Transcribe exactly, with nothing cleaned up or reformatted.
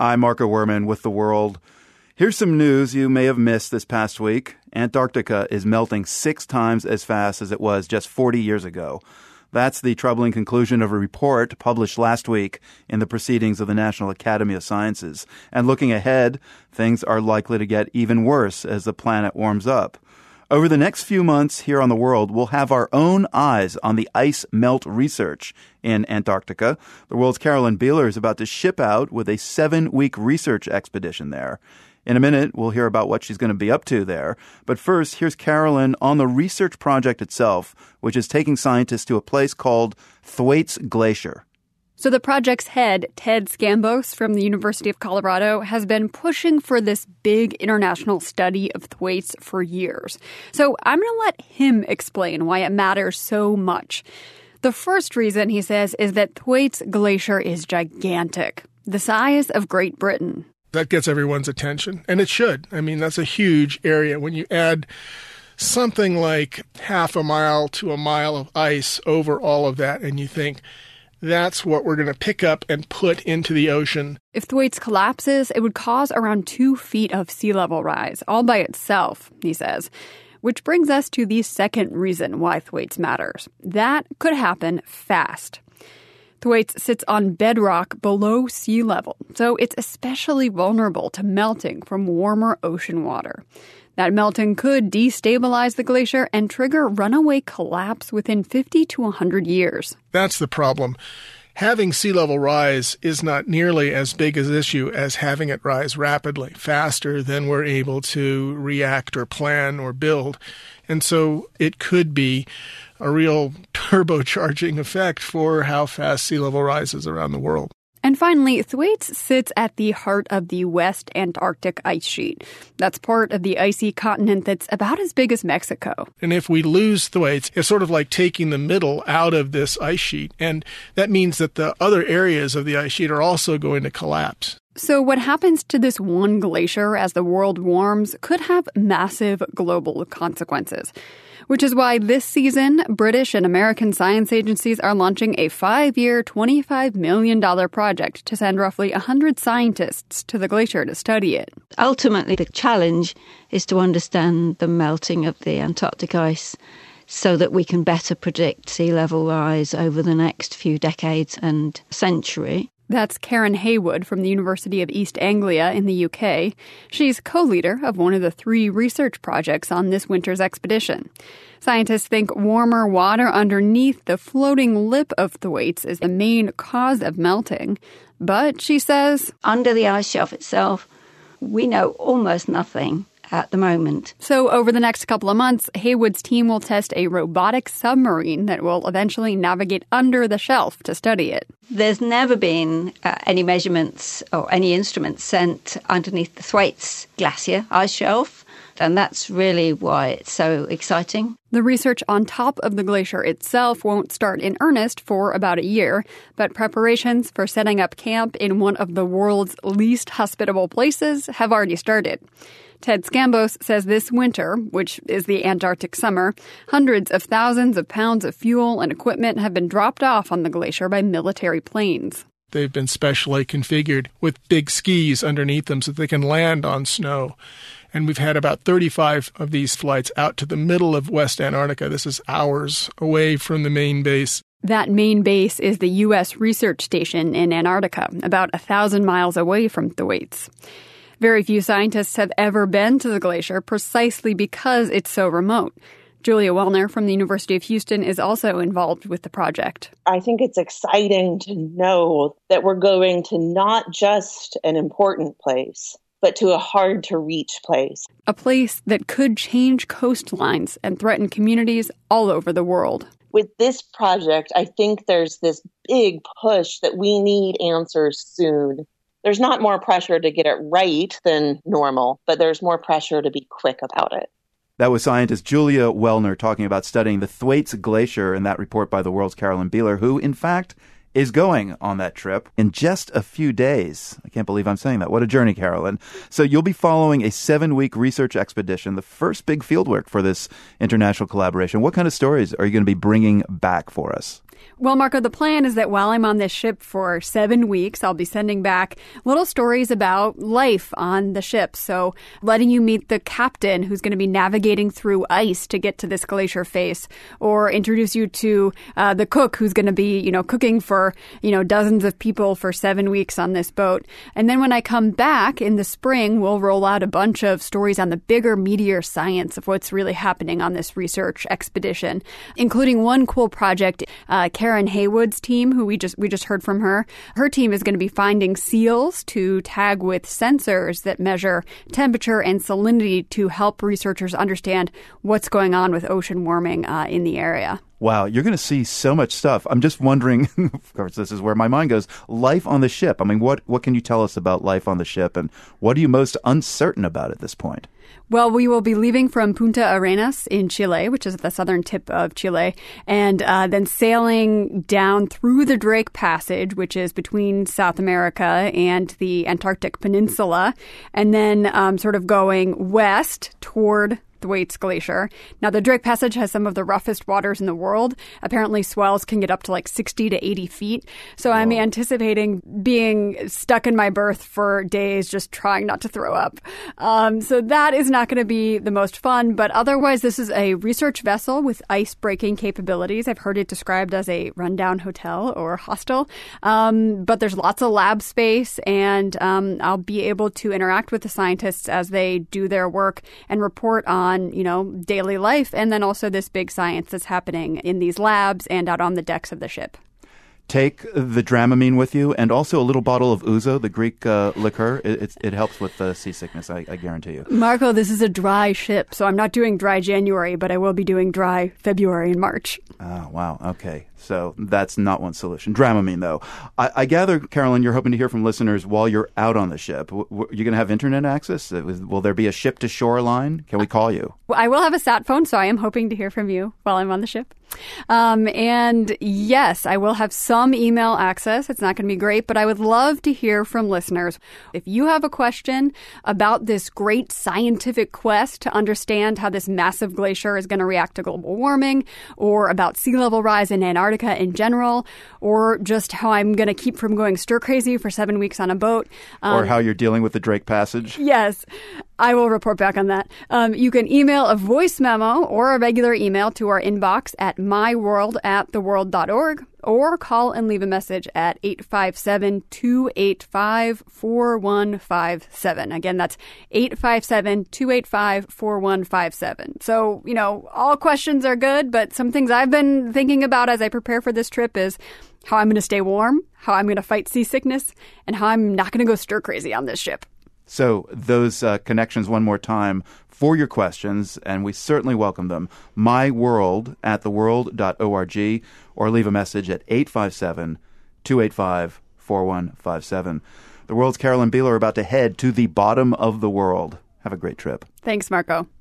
I'm Marco Werman with The World. Here's some news you may have missed this past week. Antarctica is melting six times as fast as it was just forty years ago. That's the troubling conclusion of a report published last week in the Proceedings of the National Academy of Sciences. And looking ahead, things are likely to get even worse as the planet warms up. Over the next few months here on The World, we'll have our own eyes on the ice melt research in Antarctica. The World's Carolyn Beeler is about to ship out with a seven-week research expedition there. In a minute, we'll hear about what she's going to be up to there. But first, here's Carolyn on the research project itself, which is taking scientists to a place called Thwaites Glacier. So the project's head, Ted Scambos from the University of Colorado, has been pushing for this big international study of Thwaites for years. So I'm going to let him explain why it matters so much. The first reason, he says, is that Thwaites Glacier is gigantic, the size of Great Britain. That gets everyone's attention, and it should. I mean, that's a huge area. When you add something like half a mile to a mile of ice over all of that, and you think, that's what we're going to pick up and put into the ocean. If Thwaites collapses, it would cause around two feet of sea level rise, all by itself, he says. Which brings us to the second reason why Thwaites matters. That could happen fast. Thwaites sits on bedrock below sea level, so it's especially vulnerable to melting from warmer ocean water. That melting could destabilize the glacier and trigger runaway collapse within fifty to one hundred years. That's the problem. Having sea level rise is not nearly as big an issue as having it rise rapidly, faster than we're able to react or plan or build. And so it could be a real turbocharging effect for how fast sea level rises around the world. And finally, Thwaites sits at the heart of the West Antarctic ice sheet. That's part of the icy continent that's about as big as Mexico. And if we lose Thwaites, it's sort of like taking the middle out of this ice sheet. And that means that the other areas of the ice sheet are also going to collapse. So what happens to this one glacier as the world warms could have massive global consequences. Which is why this season, British and American science agencies are launching a five-year, twenty-five million dollars project to send roughly one hundred scientists to the glacier to study it. Ultimately, the challenge is to understand the melting of the Antarctic ice so that we can better predict sea level rise over the next few decades and century. That's Karen Haywood from the University of East Anglia in the U K. She's co-leader of one of the three research projects on this winter's expedition. Scientists think warmer water underneath the floating lip of Thwaites is the main cause of melting. But, she says, under the ice shelf itself, we know almost nothing at the moment. So over the next couple of months, Haywood's team will test a robotic submarine that will eventually navigate under the shelf to study it. There's never been uh, any measurements or any instruments sent underneath the Thwaites Glacier ice shelf, and that's really why it's so exciting. The research on top of the glacier itself won't start in earnest for about a year, but preparations for setting up camp in one of the world's least hospitable places have already started. Ted Scambos says this winter, which is the Antarctic summer, hundreds of thousands of pounds of fuel and equipment have been dropped off on the glacier by military planes. They've been specially configured with big skis underneath them so that they can land on snow. And we've had about thirty-five of these flights out to the middle of West Antarctica. This is hours away from the main base. That main base is the U S Research Station in Antarctica, about a thousand miles away from Thwaites. Very few scientists have ever been to the glacier precisely because it's so remote. Julia Wellner from the University of Houston is also involved with the project. I think it's exciting to know that we're going to not just an important place, but to a hard-to-reach place. A place that could change coastlines and threaten communities all over the world. With this project, I think there's this big push that we need answers soon. There's not more pressure to get it right than normal, but there's more pressure to be quick about it. That was scientist Julia Wellner talking about studying the Thwaites Glacier in that report by The World's Carolyn Beeler, who, in fact, is going on that trip in just a few days. I can't believe I'm saying that. What a journey, Carolyn. So you'll be following a seven-week research expedition, the first big fieldwork for this international collaboration. What kind of stories are you going to be bringing back for us? Well, Marco, the plan is that while I'm on this ship for seven weeks, I'll be sending back little stories about life on the ship. So letting you meet the captain who's going to be navigating through ice to get to this glacier face, or introduce you to uh, the cook who's going to be, you know, cooking for, you know, dozens of people for seven weeks on this boat. And then when I come back in the spring, we'll roll out a bunch of stories on the bigger meteor science of what's really happening on this research expedition, including one cool project. Uh, Karen Haywood's team, who we just we just heard from her, her team is going to be finding seals to tag with sensors that measure temperature and salinity to help researchers understand what's going on with ocean warming uh, in the area. Wow, you're going to see so much stuff. I'm just wondering, of course, this is where my mind goes, life on the ship. I mean, what, what can you tell us about life on the ship, and what are you most uncertain about at this point? Well, we will be leaving from Punta Arenas in Chile, which is at the southern tip of Chile, and uh, then sailing down through the Drake Passage, which is between South America and the Antarctic Peninsula, and then um, sort of going west toward Thwaites Glacier. Now, the Drake Passage has some of the roughest waters in the world. Apparently, swells can get up to like sixty to eighty feet. So Whoa. I'm anticipating being stuck in my berth for days, just trying not to throw up. Um, so that is not going to be the most fun. But otherwise, this is a research vessel with ice-breaking capabilities. I've heard it described as a rundown hotel or hostel. Um, but there's lots of lab space, and um, I'll be able to interact with the scientists as they do their work and report on on, you know, daily life, and then also this big science that's happening in these labs and out on the decks of the ship. Take the Dramamine with you, and also a little bottle of ouzo, the Greek uh, liqueur. It, it, it helps with the seasickness, I, I guarantee you. Marco, this is a dry ship, so I'm not doing dry January, but I will be doing dry February and March. Oh, wow. Okay. So that's not one solution. Dramamine, though. I, I gather, Carolyn, you're hoping to hear from listeners while you're out on the ship. W- w- you're going to have internet access? Will there be a ship-to-shore line? Can we call you? Well, I will have a sat phone, so I am hoping to hear from you while I'm on the ship. Um, and yes, I will have some email access. It's not going to be great, but I would love to hear from listeners. If you have a question about this great scientific quest to understand how this massive glacier is going to react to global warming, or about sea level rise in Antarctica in general, or just how I'm going to keep from going stir crazy for seven weeks on a boat. Um, or how you're dealing with the Drake Passage. Yes. I will report back on that. Um, you can email a voice memo or a regular email to our inbox at myworld at theworld dot org, or call and leave a message at eight five seven, two eight five, four one five seven. Again, that's eight five seven, two eight five, four one five seven. So, you know, all questions are good, but some things I've been thinking about as I prepare for this trip is how I'm going to stay warm, how I'm going to fight seasickness, and how I'm not going to go stir crazy on this ship. So those uh, connections one more time for your questions, and we certainly welcome them. myworld at theworld dot org, or leave a message at eight five seven, two eight five, four one five seven. The World's Carolyn Beeler are about to head to the bottom of the world. Have a great trip. Thanks, Marco.